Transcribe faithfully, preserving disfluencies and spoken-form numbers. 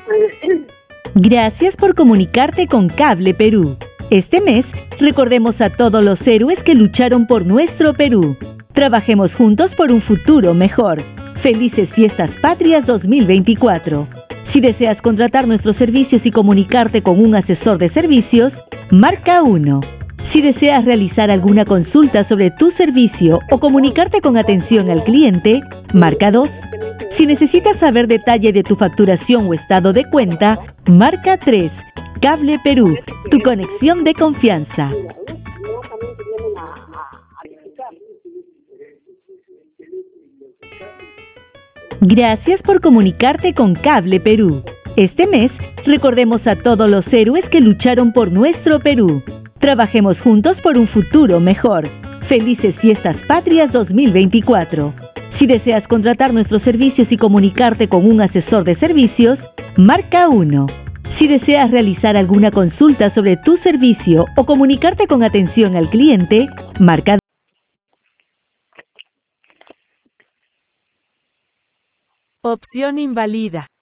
Gracias por comunicarte con Cable Perú. Este mes, recordemos a todos los héroes que lucharon por nuestro Perú. Trabajemos juntos por un futuro mejor. Felices Fiestas Patrias dos mil veinticuatro. Si deseas contratar nuestros servicios y comunicarte con un asesor de servicios, marca uno. Si deseas realizar alguna consulta sobre tu servicio o comunicarte con atención al cliente, marca dos. Si necesitas saber detalle de tu facturación o estado de cuenta, marca tres. Cable Perú, tu conexión de confianza. Gracias por comunicarte con Cable Perú. Este mes, recordemos a todos los héroes que lucharon por nuestro Perú. Trabajemos juntos por un futuro mejor. Felices Fiestas Patrias dos mil veinticuatro. Si deseas contratar nuestros servicios y comunicarte con un asesor de servicios, marca uno. Si deseas realizar alguna consulta sobre tu servicio o comunicarte con atención al cliente, marca dos. Opción invalida.